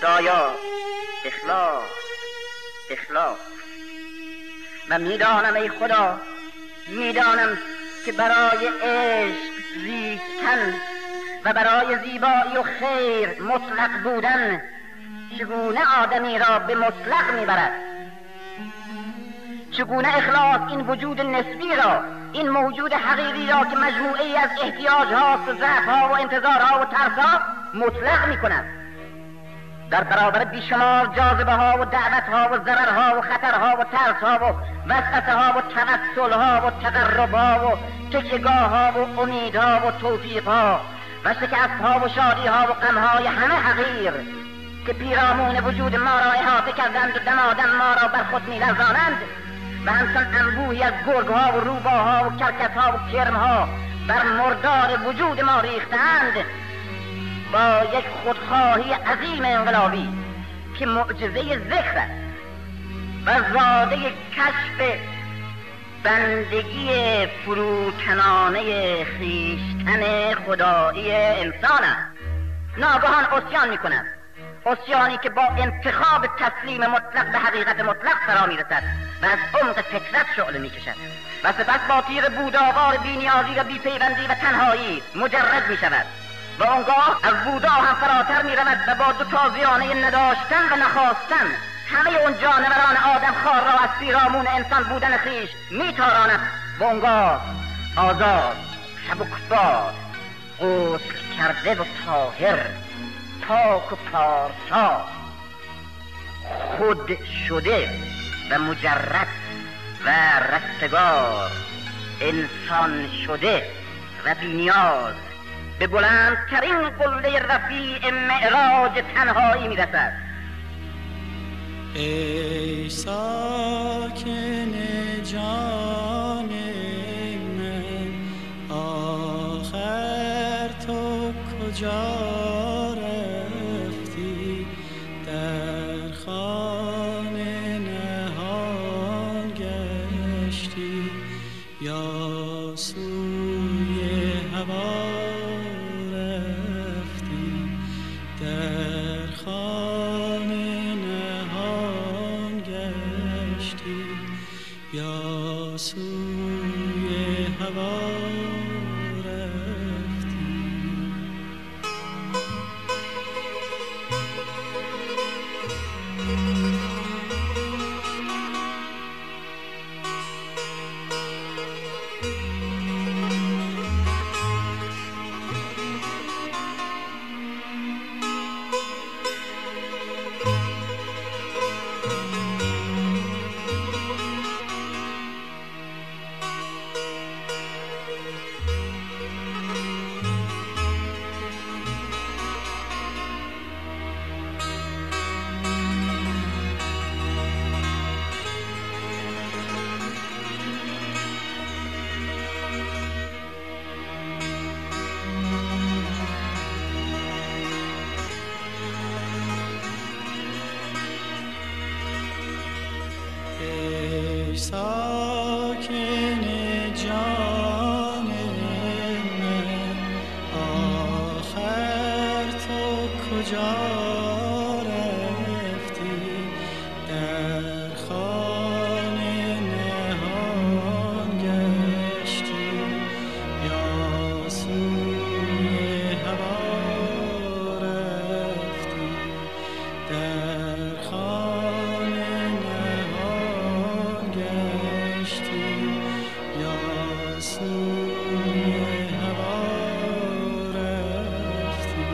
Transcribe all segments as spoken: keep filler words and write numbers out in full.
خدایا اخلاص اخلاص. و میدانم ای خدا، میدانم که برای عشق زیستن و برای زیبایی و خیر مطلق بودن چگونه آدمی را به مطلق میبرد، چگونه اخلاص این وجود نسبی را، این موجود حقیقی را که مجموعی از احتیاج‌ها و ضعف‌ها و انتظارها و ترس‌ها مطلق می‌کند، در برابر بیشمار جاذبه‌ها و دعوت‌ها و ضررها و خطرها و ترس‌ها و وسوسه‌ها و توسل‌ها و تقرب‌ها و تکیه‌گاه‌ها و امیدها و توفیق‌ها و شکست‌ها و شادی‌ها و غم‌های همه حقیر که پیرامون وجود ما را احاطه کردند و دمادم ما را بر خود می‌لرزانند و همچون انبوهی از گرگ‌ها و روباها و کرکس‌ها و کرم‌ها بر مردار وجود ما ریختند، با یک خودخواهی عظیم انقلابی که معجزه ذکر است و زاده کشف بندگی فروتنانه خویشتن خدایی انسان است، ناگهان عصیان می‌کند، عصیانی که با انتخاب تسلیم مطلق به حقیقت مطلق فرا می‌رسد و از عمق فطرت شعله می‌کشد و سپس با تیر بوداوار بی‌نیازی و بی‌پیوندی و تنهایی مجرد می‌شود و آنگاه از بودا هم فراتر می‌رود و با دو تازیانه نداشتن و نخواستن همه اون جانوران آدم خوار را از پیرامون انسان بودن خویش می‌تاراند و آنگاه آزاد، سبکبار، غسل کرده و طاهر، پاک و پارسا، خود شده و مجرد و رستگار، انسان شده و بی‌نیاز به بلندترین قله رفیع معراج تنهایی می‌رسد. ای ساکن جان من، آخر تو کجا رفتی؟ در خانه نهان گشتی یا سوی هوا رفتی؟ در خانه نهان گشتی یا سوی هوا ساکن جان من، آخر تو کجا رفتی؟ در خانه نهان گشتی یا سوی هوا رفتی؟ در خانه نهان گشتی یا سوی هوا رفتی؟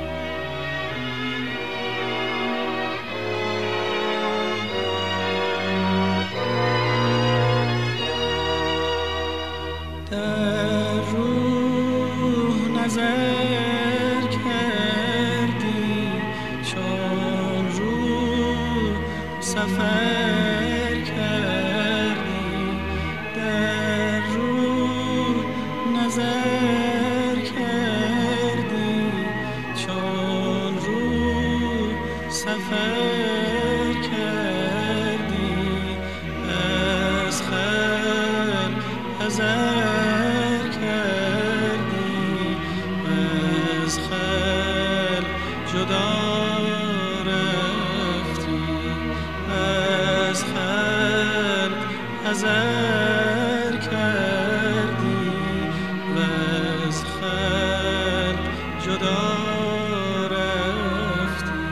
در روح نظر کردی چون روح سفر کردی، در روح نظر کردی چون روح سفر کردی، از خلق حذر کردی، از خلق جدا حذر کردی و از خلق جدا رفتی.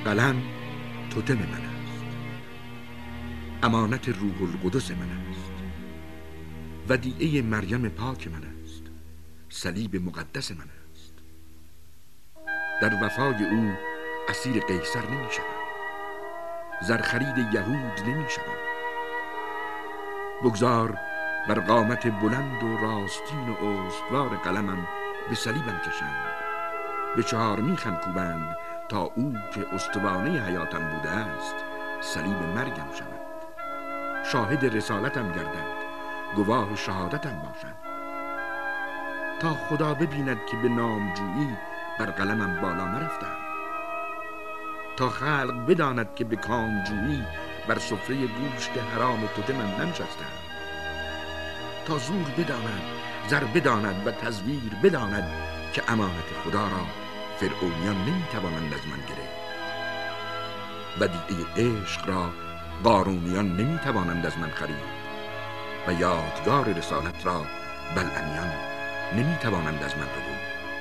قلم توتم من است، امانت روح القدس من است، ودیعه مریم پاک من است، صلیب مقدس من است. در وفای او اسیر قیصر نمی شدم، زرخرید یهود نمی شدم. بگذار بر قامت بلند و راستین و استوار قلمم به صلیبم کشند، به چهار میخم کوبند تا او که استوانه حیاتم بوده است صلیب مرگم شود، شاهد رسالتم گردد، گواه شهادتم باشد، تا خدا ببیند که به نامجویی بر قلمم بالا نرفتم، تا خلق بداند که به کامجویی بر سفره گوشت حرام توتمم ننشستم، تا زور بداند، زر بداند و تزویر بداند که امانت خدا را فرعونیان نمیتوانند از من گرفت، ودیعه عشق را قارونیان نمیتوانند از من خرید و یادگار رسالت را بلعمیان نمیتوانند از من ربود.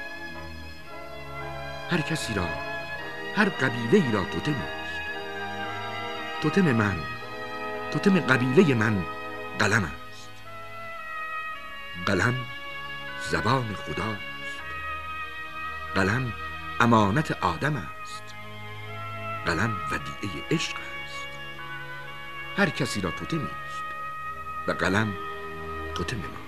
هر کسی را، هر قبیله ای را توتمی است. توتم من، توتم قبیله من قلم است. قلم زبان خداست. قلم امانت آدم است. قلم ودیعه عشق است. هر کسی را توتمی است و قلم توتم ما.